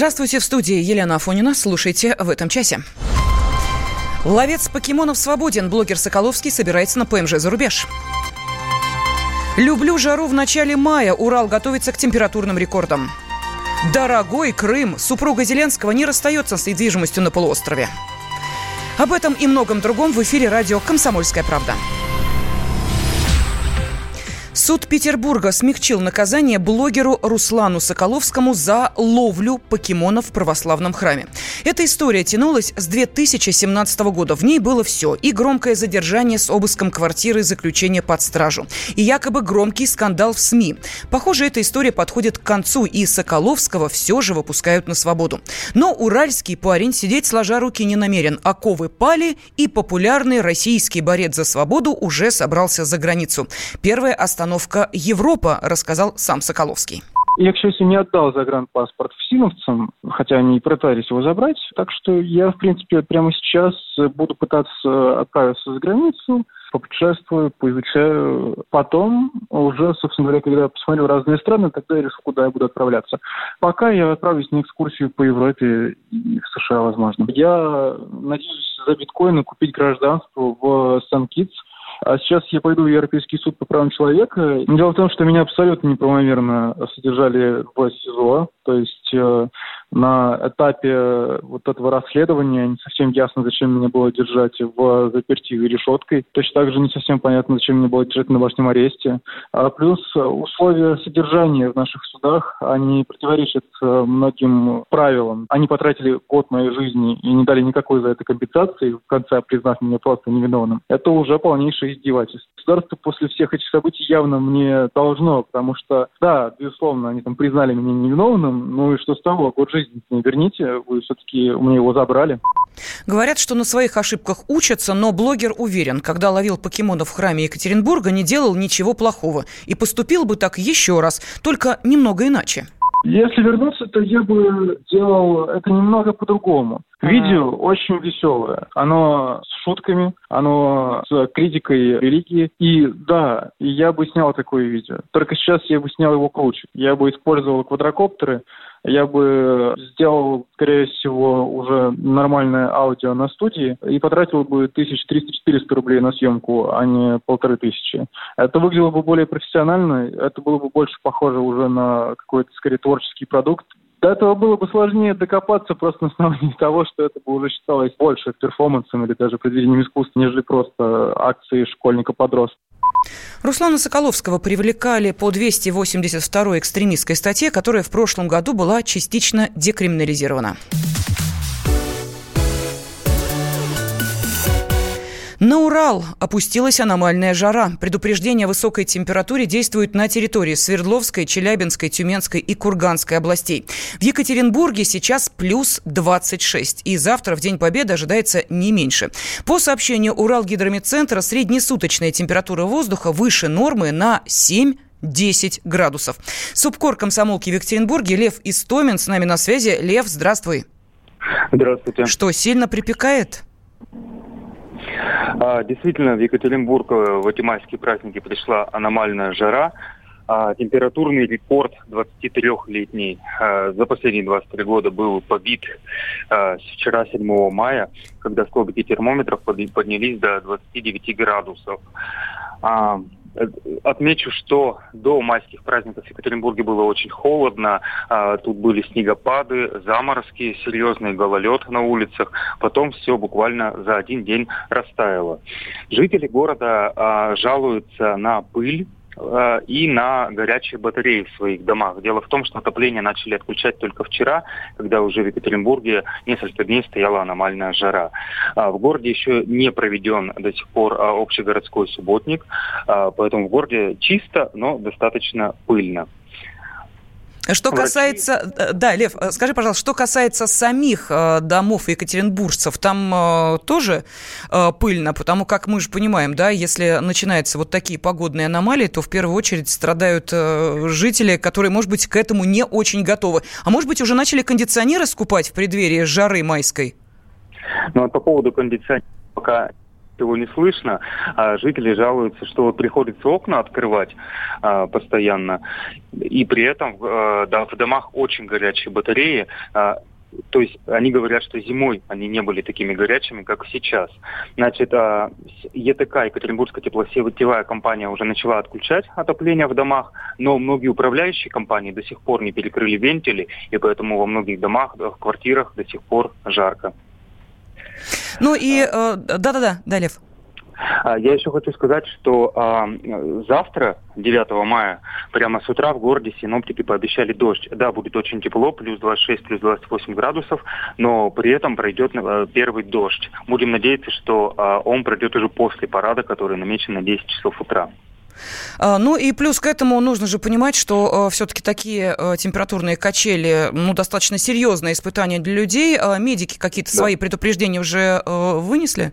Здравствуйте, в студии Елена Афонина. Слушайте в этом часе. Ловец покемонов свободен. Блогер Соколовский собирается на ПМЖ за рубеж. Люблю жару в начале мая. Урал готовится к температурным рекордам. Дорогой Крым. Супруга Зеленского не расстается с недвижимостью на полуострове. Об этом и многом другом в эфире радио «Комсомольская правда». Суд Петербурга смягчил наказание блогеру Руслану Соколовскому за ловлю покемонов в православном храме. Эта история тянулась с 2017 года. В ней было все. И громкое задержание с обыском квартиры, заключение под стражу. И якобы громкий скандал в СМИ. Похоже, эта история подходит к концу, и Соколовского все же выпускают на свободу. Но уральский парень сидеть сложа руки не намерен. Оковы пали, и популярный российский борец за свободу уже собрался за границу. Первая остановка Европа, рассказал сам Соколовский. Я, к счастью, не отдал загранпаспорт всиновцам, хотя они и пытались его забрать. Так что я, в принципе, прямо сейчас буду пытаться отправиться за границу, попутешествую, поизучаю. Потом уже, собственно говоря, когда я посмотрю разные страны, тогда я решу, куда я буду отправляться. Пока я отправлюсь на экскурсию по Европе и в США, возможно. Я надеюсь за биткоины купить гражданство в Сан-Китс. А сейчас я пойду в Европейский суд по правам человека. Дело в том, что меня абсолютно неправомерно содержали в СИЗО. То есть на этапе вот этого расследования не совсем ясно, зачем меня было держать в заперти и решеткой. Точно так же не совсем понятно, зачем меня было держать на домашнем аресте. Плюс условия содержания в наших судах, они противоречат многим правилам. Они потратили год моей жизни и не дали никакой за это компенсации, в конце признав меня просто невиновным. Это уже полнейшее издевательство. Государство после всех этих событий явно мне должно, потому что, да, безусловно, они там признали меня невиновным, ну и что с того? Год жизни не верните, вы все-таки у меня его забрали. Говорят, что на своих ошибках учатся, но блогер уверен, когда ловил покемонов в храме Екатеринбурга, не делал ничего плохого. И поступил бы так еще раз, только немного иначе. Если вернуться, то я бы делал это немного по-другому. Видео очень веселое. Оно с шутками, оно с критикой религии. И да, я бы снял такое видео. Только сейчас я бы снял его круче. Я бы использовал квадрокоптеры, я бы сделал, скорее всего, уже нормальное аудио на студии и потратил бы 1300-400 рублей на съемку, а не 1500. Это выглядело бы более профессионально, это было бы больше похоже уже на какой-то, скорее, творческий продукт. До этого было бы сложнее докопаться просто на основании того, что это бы уже считалось больше перформансом или даже произведением искусства, нежели просто акцией школьника-подростка. Руслана Соколовского привлекали по 282-й экстремистской статье, которая в прошлом году была частично декриминализирована. На Урал опустилась аномальная жара. Предупреждение о высокой температуре действует на территории Свердловской, Челябинской, Тюменской и Курганской областей. В Екатеринбурге сейчас плюс 26. И завтра, в День Победы, ожидается не меньше. По сообщению Уралгидрометцентра, среднесуточная температура воздуха выше нормы на 7-10 градусов. Субкор комсомолки в Екатеринбурге Лев Истомин с нами на связи. Лев, здравствуй. Здравствуйте. Что, сильно припекает? Действительно, в Екатеринбург в эти майские праздники пришла аномальная жара. Температурный рекорд 23-летний за последние 23 года был побит вчера, 7 мая, когда столбики термометров поднялись до 29 градусов. Отмечу, что до майских праздников в Екатеринбурге было очень холодно. Тут были снегопады, заморозки, серьезный гололед на улицах. Потом все буквально за один день растаяло. Жители города жалуются на пыль и на горячие батареи в своих домах. Дело в том, что отопление начали отключать только вчера, когда уже в Екатеринбурге несколько дней стояла аномальная жара. В городе еще не проведен до сих пор общегородской субботник, поэтому в городе чисто, но достаточно пыльно. Что касается... Да, Лев, скажи, пожалуйста, что касается самих домов екатеринбуржцев, там тоже пыльно? Потому как мы же понимаем, да, если начинаются вот такие погодные аномалии, то в первую очередь страдают жители, которые, может быть, к этому не очень готовы. А может быть, уже начали кондиционеры скупать в преддверии жары майской? Ну, по поводу кондиционеров пока его не слышно. Жители жалуются, что приходится окна открывать постоянно. И при этом в домах очень горячие батареи. То есть они говорят, что зимой они не были такими горячими, как сейчас. Значит, ЕТК, Екатеринбургская теплосетевая компания, уже начала отключать отопление в домах, но многие управляющие компании до сих пор не перекрыли вентили, и поэтому во многих домах, в квартирах до сих пор жарко. Ну и... Да-да-да, Лев. Я еще хочу сказать, что завтра, 9 мая, прямо с утра в городе синоптики пообещали дождь. Да, будет очень тепло, плюс 26, плюс 28 градусов, но при этом пройдет первый дождь. Будем надеяться, что он пройдет уже после парада, который намечен на 10 часов утра. Ну и плюс к этому нужно же понимать, что все-таки такие температурные качели, достаточно серьезное испытание для людей. Медики какие-то свои предупреждения уже вынесли?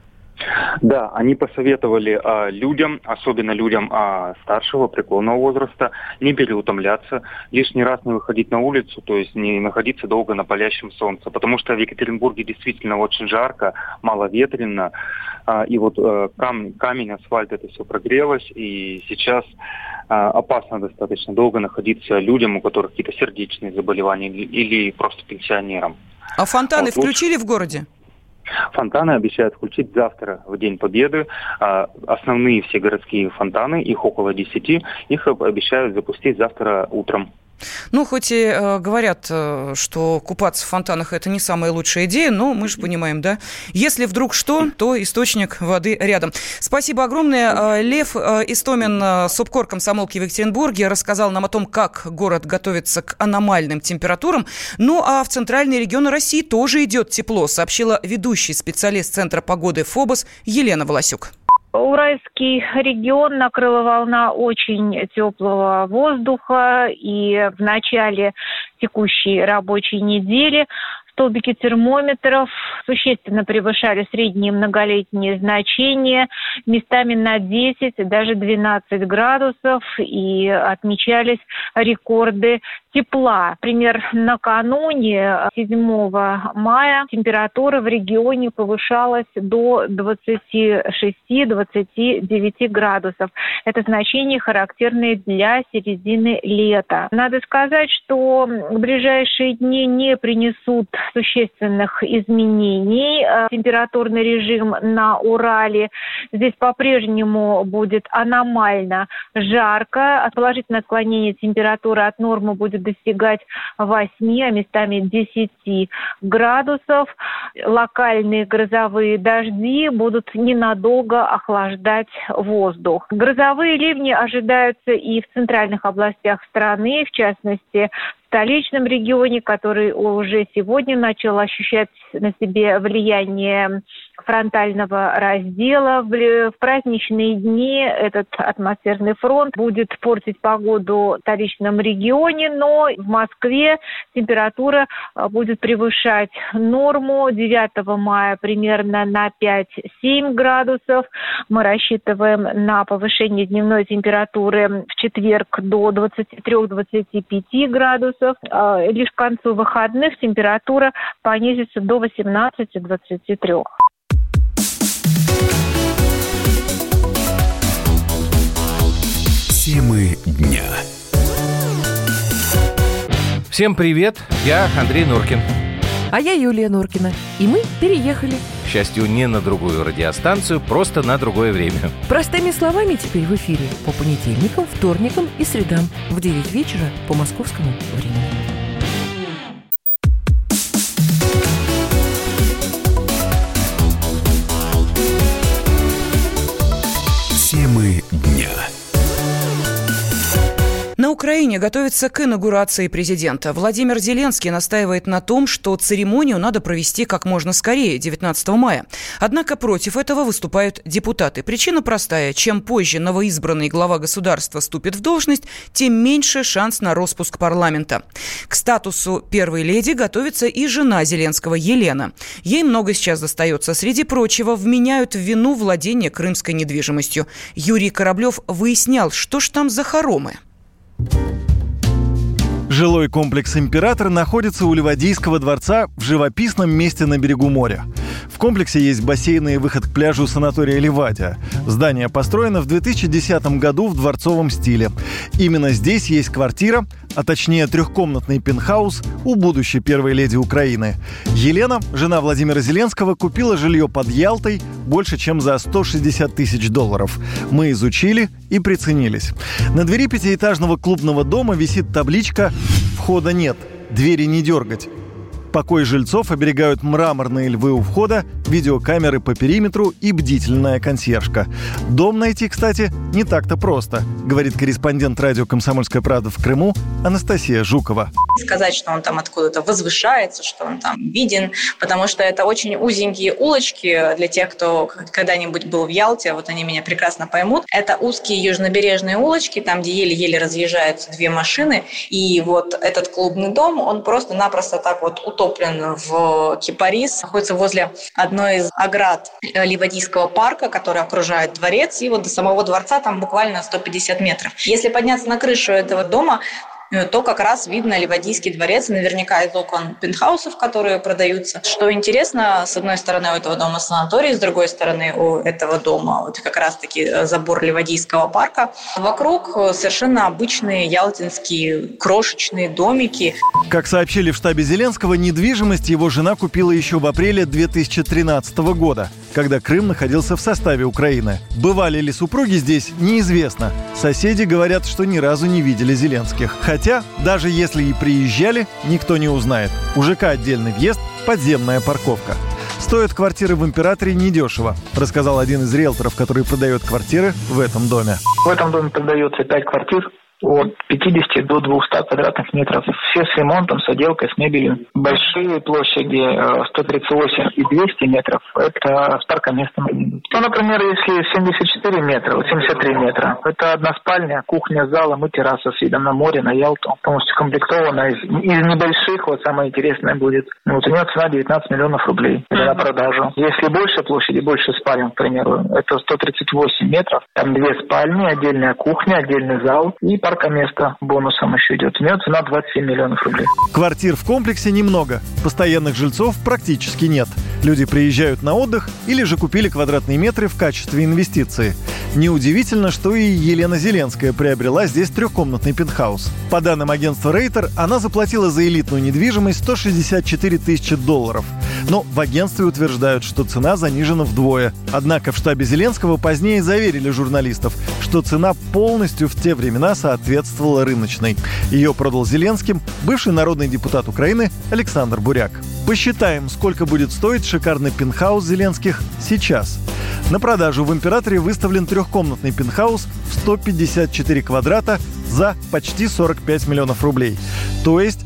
Да, они посоветовали людям, особенно людям старшего, преклонного возраста, не переутомляться, лишний раз не выходить на улицу, то есть не находиться долго на палящем солнце, потому что в Екатеринбурге действительно очень жарко, маловетренно, и вот камень, асфальт, это все прогрелось, и сейчас опасно достаточно долго находиться людям, у которых какие-то сердечные заболевания или просто пенсионерам. А фонтаны включили в городе? Фонтаны обещают включить завтра, в День Победы. Основные все городские фонтаны, их около 10, их обещают запустить завтра утром. Ну, хоть и говорят, что купаться в фонтанах – это не самая лучшая идея, но мы же понимаем, да? Если вдруг что, то источник воды рядом. Спасибо огромное. Лев Истомин, субкор комсомолки в Екатеринбурге, рассказал нам о том, как город готовится к аномальным температурам. Ну, а в центральные регионы России тоже идет тепло, сообщила ведущий специалист Центра погоды ФОБОС Елена Волосюк. Уральский регион накрыла волна очень теплого воздуха, и в начале текущей рабочей недели столбики термометров существенно превышали средние многолетние значения, местами на 10, даже 12 градусов, и отмечались рекорды тепла. Например, накануне 7 мая температура в регионе повышалась до 26-29 градусов. Это значения, характерные для середины лета. Надо сказать, что в ближайшие дни не принесут существенных изменений. Температурный режим на Урале здесь по-прежнему будет аномально жарко. Положительное отклонение температуры от нормы будет достигать 8, а местами 10 градусов. Локальные грозовые дожди будут ненадолго охлаждать воздух. Грозовые ливни ожидаются и в центральных областях страны, в частности, в столичном регионе, который уже сегодня начал ощущать на себе влияние фронтального раздела. В праздничные дни этот атмосферный фронт будет портить погоду в столичном регионе, но в Москве температура будет превышать норму. 9 мая примерно на 5-7 градусов. Мы рассчитываем на повышение дневной температуры в четверг до 23-25 градусов. Лишь к концу выходных температура понизится до 18-23. Темы дня. Всем привет, я Андрей Норкин. А я Юлия Норкина. И мы переехали. К счастью, не на другую радиостанцию, просто на другое время. Простыми словами теперь в эфире по понедельникам, вторникам и средам в 9 вечера по московскому времени. Темы дня. На Украине готовится к инаугурации президента. Владимир Зеленский настаивает на том, что церемонию надо провести как можно скорее, 19 мая. Однако против этого выступают депутаты. Причина простая. Чем позже новоизбранный глава государства вступит в должность, тем меньше шанс на распуск парламента. К статусу первой леди готовится и жена Зеленского, Елена. Ей много сейчас достается. Среди прочего, вменяют в вину владение крымской недвижимостью. Юрий Кораблев выяснял, что ж там за хоромы. Жилой комплекс «Император» находится у Ливадийского дворца в живописном месте на берегу моря. В комплексе есть бассейны и выход к пляжу санатория «Ливадия». Здание построено в 2010 году в дворцовом стиле. Именно здесь есть квартира, а точнее трехкомнатный пентхаус у будущей первой леди Украины. Елена, жена Владимира Зеленского, купила жилье под Ялтой больше, чем за $160 тысяч. Мы изучили и приценились. На двери пятиэтажного клубного дома висит табличка «Входа нет, двери не дергать». Покой жильцов оберегают мраморные львы у входа, видеокамеры по периметру и бдительная консьержка. Дом найти, кстати, не так-то просто, говорит корреспондент радио «Комсомольская правда» в Крыму Анастасия Жукова. Сказать, что он там откуда-то возвышается, что он там виден, потому что это очень узенькие улочки. Для тех, кто когда-нибудь был в Ялте, вот они меня прекрасно поймут. Это узкие южнобережные улочки, там, где еле-еле разъезжаются две машины. И вот этот клубный дом, он просто-напросто так вот утоплен в кипарис, находится возле одной из оград Ливадийского парка, который окружает дворец, и вот до самого дворца там буквально 150 метров. Если подняться на крышу этого дома, то как раз видно Ливадийский дворец, наверняка из окон пентхаусов, которые продаются. Что интересно, с одной стороны у этого дома санаторий, с другой стороны у этого дома вот как раз-таки забор Ливадийского парка. Вокруг совершенно обычные ялтинские крошечные домики. Как сообщили в штабе Зеленского, недвижимость его жена купила еще в апреле 2013 года, когда Крым находился в составе Украины. Бывали ли супруги здесь, неизвестно. Соседи говорят, что ни разу не видели Зеленских. Хотя, даже если и приезжали, никто не узнает. У ЖК отдельный въезд, подземная парковка. Стоят квартиры в «Императоре» недешево, рассказал один из риэлторов, который продает квартиры в этом доме. В этом доме продается 5 квартир от 50 до 200 квадратных метров. Все с ремонтом, с отделкой, с мебелью. Большие площади 138 и 200 метров – это с паркоместом. Ну, например, если 74 метра, 73 метра – это одна спальня, кухня, залом и терраса с видом на море, на Ялту. Полностью комплектована. Из небольших, вот самое интересное будет, вот у нее цена 19 миллионов рублей на продажу. Если больше площади, больше спален, к примеру, это 138 метров. Там 2 спальни, отдельная кухня, отдельный зал и паркоместо бонусом еще идет. У нее цена 27 миллионов рублей. Квартир в комплексе немного. Постоянных жильцов практически нет. Люди приезжают на отдых или же купили квадратные метры в качестве инвестиции. Неудивительно, что и Елена Зеленская приобрела здесь трехкомнатный пентхаус. По данным агентства Рейтер, она заплатила за элитную недвижимость $164 тысячи. Но в агентстве утверждают, что цена занижена вдвое. Однако в штабе Зеленского позднее заверили журналистов, что цена полностью в те времена соответствовала рыночной. Ее продал Зеленским бывший народный депутат Украины Александр Буряк. Посчитаем, сколько будет стоить шикарный пентхаус Зеленских сейчас. На продажу в «Императоре» выставлен трехкомнатный пентхаус в 154 квадрата за почти 45 миллионов рублей. То есть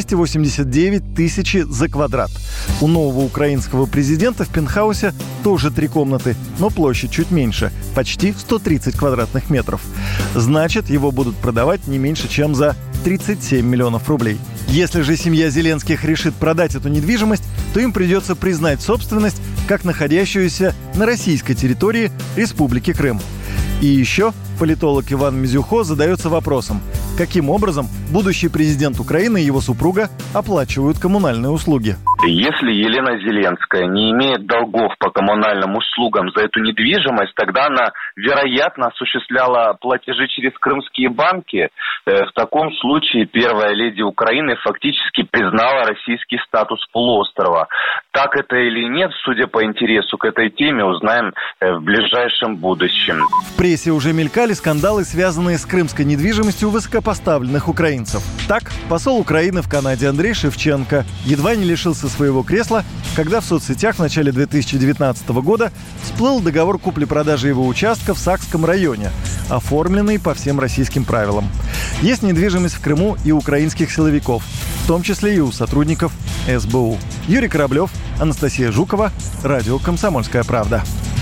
289 тысяч за квадрат. У нового украинского президента в пентхаусе тоже 3 комнаты, но площадь чуть меньше, почти 130 квадратных метров. Значит, его будут продавать не меньше, чем за 37 миллионов рублей. Если же семья Зеленских решит продать эту недвижимость, то им придется признать собственность как находящуюся на российской территории Республики Крым. И еще политолог Иван Мизюхо задается вопросом, каким образом будущий президент Украины и его супруга оплачивают коммунальные услуги. Если Елена Зеленская не имеет долгов по коммунальным услугам за эту недвижимость, тогда она, вероятно, осуществляла платежи через крымские банки. В таком случае первая леди Украины фактически признала российский статус полуострова. Так это или нет, судя по интересу к этой теме, узнаем в ближайшем будущем. В прессе уже мелькали скандалы, связанные с крымской недвижимостью высокопоставленных украинцев. Так, посол Украины в Канаде Андрей Шевченко едва не лишился своего кресла, когда в соцсетях в начале 2019 года всплыл договор купли-продажи его участка в Сакском районе, оформленный по всем российским правилам. Есть недвижимость в Крыму и украинских силовиков, в том числе и у сотрудников СБУ. Юрий Кораблев, Анастасия Жукова, радио «Комсомольская правда».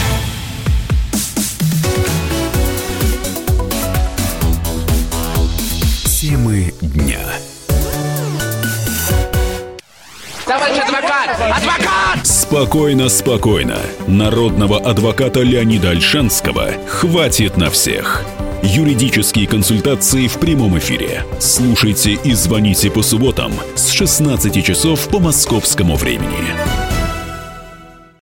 Темы дня. Товарищ адвокат! Адвокат! Спокойно, спокойно. Народного адвоката Леонида Ольшанского хватит на всех. Юридические консультации в прямом эфире. Слушайте и звоните по субботам с 16 часов по московскому времени.